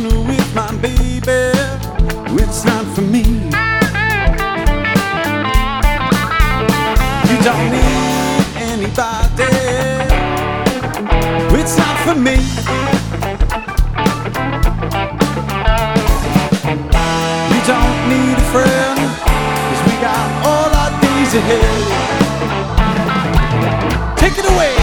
alone with my baby, it's not for me. You don't need anybody, it's not for me. You don't need a friend, 'cause we got all our days ahead. Take it away.